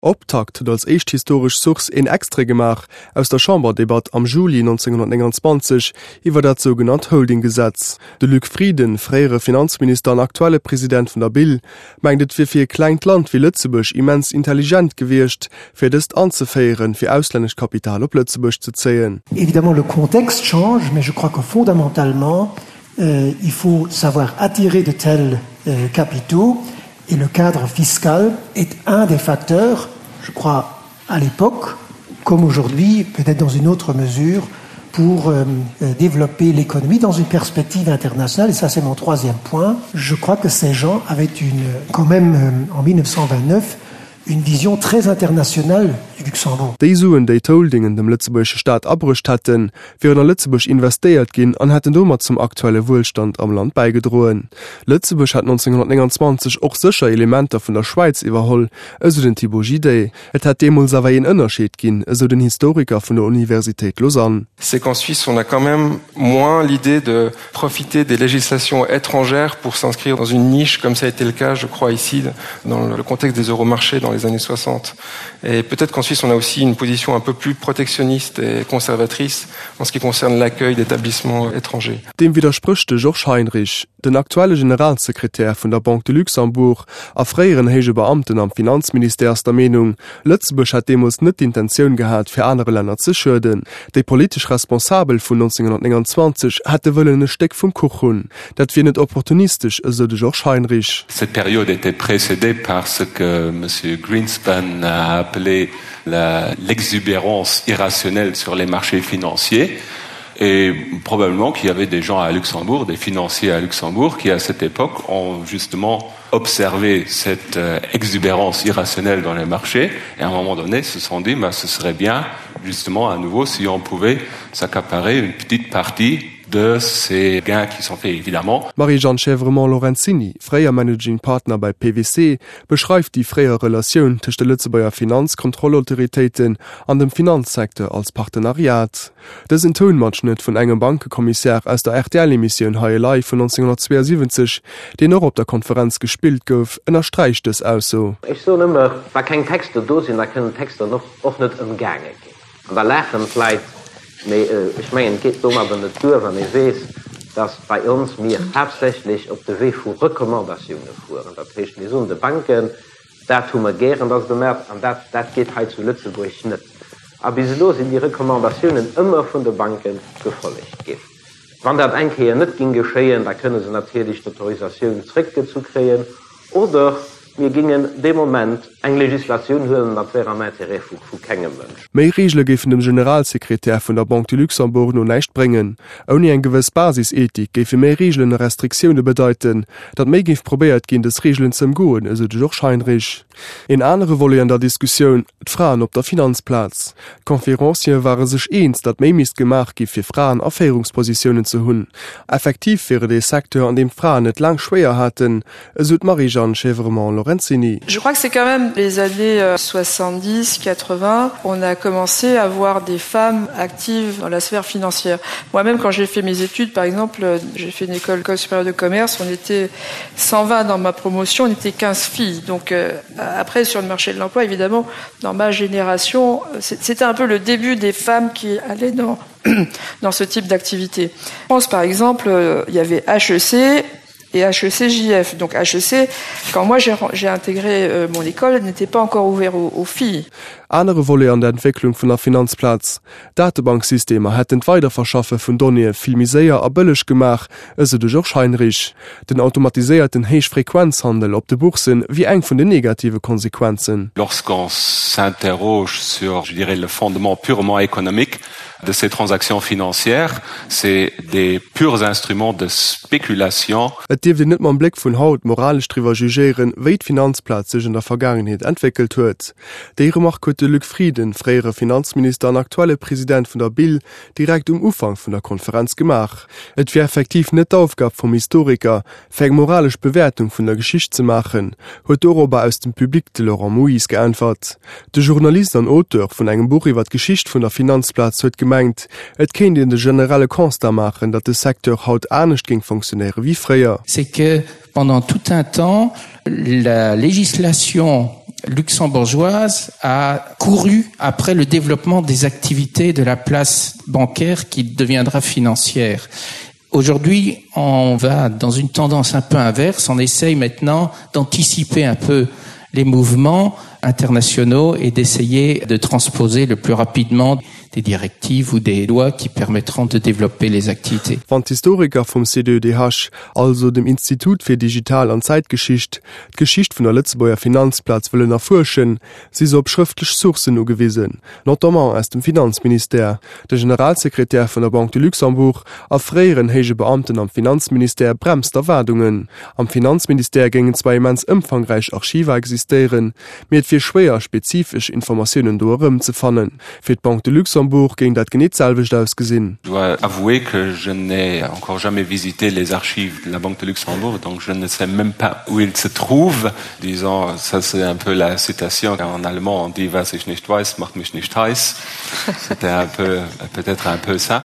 Optakt als echt historisch Suchs in extra gemacht aus der Chamberdebatte am Juli 1929 über das sogenannte Holdinggesetz. De Luc Frieden, frühere Finanzminister und aktuelle Präsident von der BIL, meint für viel Kleinland wie Lützeburg immens intelligent gewirrscht, für das anzufeiern, für ausländisches Kapital auf Lützeburg zu zählen. Évidemment, le contexte change, mais je crois que fondamentalement, il faut savoir attirer de tels capitaux. Et le cadre fiscal est un des facteurs, je crois, à l'époque, comme aujourd'hui, peut-être dans une autre mesure, pour développer l'économie dans une perspective internationale. Et ça, c'est mon troisième point. Je crois que ces gens avaient quand même, en 1929, une vision très internationale du Luxembourg. Die Suen, die Holdingen dem Lützeburgischen Staat abrüscht hatten, wären an Lützeburg investiert gehen und hätten damals zum aktuellen Wohlstand am Land beigedrohen. Lützeburg hat 1929 auch sicher Elemente von der Schweiz überholt, also den Thibaut Gidey. Es hat demals aber einen Unterschied gegeben, also den Historiker von der Universität Lausanne. C'est qu'en Suisse, on a quand même moins l'idée de profiter des législations étrangères pour s'inscrire dans une niche, comme ça a été le cas, je crois, ici, dans le contexte des euromarchés dans les années 60. Et peut-être qu'en Suisse, on a aussi une position un peu plus protectionniste et conservatrice en ce qui concerne l'accueil d'établissements étrangers. Dem widerspricht Georges Heinrich, den aktuelle Generalsekretär von der Banque de Luxembourg, a freieren hege Beamten am Finanzminister der Meinung, Lützeburg hat demos nicht die Intention gehabt, für andere Länder zu schürden. Der politisch Responsabel von 1929 hatte wollen ein Stück vom Kuchen. Das wäre nicht opportunistisch, so de Georges Heinrich. Cette période était précédée par ce que M. Greenspan a appelé l'exubérance irrationnelle sur les marchés financiers. Et probablement qu'il y avait des gens à Luxembourg, des financiers à Luxembourg, qui à cette époque ont justement observé cette exubérance irrationnelle dans les marchés et à un moment donné se sont dit ce serait bien justement à nouveau si on pouvait s'accaparer une petite partie de ces gains qui sont faits, évidemment. Marie-Jeanne Chèvremont-Lorenzini, freier Managing Partner bei PwC, beschreibt die freie Relation zwischen der Lützebauer Finanzkontrollautoritäten an dem Finanzsektor als Partenariat. Das ist ein Tonmatschnitt von einem Bankenkommissar aus der RTL-Emission HLI von 1972, den auch auf der Konferenz gespielt gouf, unterstreicht es auch so. Ich so immer, weil kein Texte da sind, da können Texte noch auch nicht im Gange gehen. Und da lachen vielleicht, ich meine, geht doch mal bei der Tür, wenn ich weiß, dass bei uns wir hauptsächlich auf der Weg von Rekommandationen fuhren. Das heißt, wir sind die Banken, da tun wir gerne, das bemerkt, und das geht halt zu Lützeburg nicht. Aber bislang sind die Rekommandationen immer von den Banken gefolgt gehen. Wenn das eigentlich nicht ging geschehen, da können sie natürlich die Autorisation zurückzukriegen, oder wir gingen dem Moment eine Legislation hören, das wäre am Interesse von keinem Mensch. Mehr Regeln geben dem Generalsekretär von der Banque de Luxembourg noch nicht bringen. Ohne eine gewisse Basisethik geben mehr Regeln und Restriktionen bedeuten, dass mehr probiert gehen, das Regeln zu umgehen, also Georges Heinrich. In anderen Wolle in der Diskussion die Frauen auf der Finanzplatz. Konferencien waren sich eins, dass mehr gemacht gibt für Frauen auf Führungspositionen zu haben. Effektiv wäre der Sektor, an dem Frauen nicht lang schwer hatten, so Marie-Jeanne Chèvremont-Lorenzini. Je crois que c'est quand même les années 70, 80, on a commencé à voir des femmes actives dans la sphère financière. Moi-même, quand j'ai fait mes études, par exemple, j'ai fait une école supérieure de commerce, on était 120 dans ma promotion, on était 15 filles. Donc après, sur le marché de l'emploi, évidemment, dans ma génération, c'était un peu le début des femmes qui allaient dans ce type d'activité. Je pense, par exemple, il y avait HEC, et HEC-JF. Donc HEC, quand moi j'ai intégré mon école, n'était pas encore ouvert aux filles. Andere Wolle an der Entwicklung von der Finanzplatz. Datenbanksysteme hätten Weiterverschaffen von Donnie viel miséier abëllech gemacht, also de Georges Heinrich. Den automatisierten Heichfrequenzhandel op de Börsen wie eng von den negativen Konsequenzen. Lorsqu'on s'interroge sur, je dirais, le fondement purement économique de ces transactions financières, c'est des purs instruments de spéculation. Et dürfte nicht mal am Blick von Haut moralisch drüber jugieren, wie die Finanzplatz sich in der Vergangenheit entwickelt hat. Die Remarque de Luc Frieden, früherer Finanzminister und aktueller Präsident von der BIL, direkt am Anfang von der Konferenz gemacht. Es wäre effektiv nicht die Aufgabe vom Historiker, für eine moralische Bewertung von der Geschichte zu machen, hat darüber aus dem Public de Laurent Moïse geantwortet. Der Journalist und Autor von einem Buch über die Geschichte von der Finanzplatz hat gemeint, es kann den generelle Constat machen, dass der Sektor heute anders ging funktionieren wie früher. C'est que pendant tout un temps, la législation luxembourgeoise a couru après le développement des activités de la place bancaire qui deviendra financière. Aujourd'hui, on va dans une tendance un peu inverse. On essaye maintenant d'anticiper un peu les mouvements internationaux et d'essayer de transposer le plus rapidement des directives ou des lois qui permettront de développer les activités. Van Historiker vom CDUDH, also dem Institut für Digital- und Zeitgeschicht, d'Geschicht vun der Lützebauer Finanzplatz wollen erforschen, sie so op schriftlich Sourcen ugewiesen, notamment aus dem Finanzminister. Der Generalsekretär von der Banque de Luxembourg erfreieren hege Beamten am Finanzminister bremst Erwartungen. Am Finanzminister gingen zwei immens umfangreich Archive existieren, mit fir schwer spezifisch Informationen dorum zu fannen. Für die Banque de Luxembourg ging dat genet selwicht ausgesinn. Je dois avouer que je n'ai encore jamais visité les archives de la Banque de Luxembourg, donc je ne sais même pas où ils se trouvent. Disons, ça c'est un peu la citation en allemand, on dit was ich nicht weiß, macht mich nicht heiß. C'était un peu, peut-être un peu ça.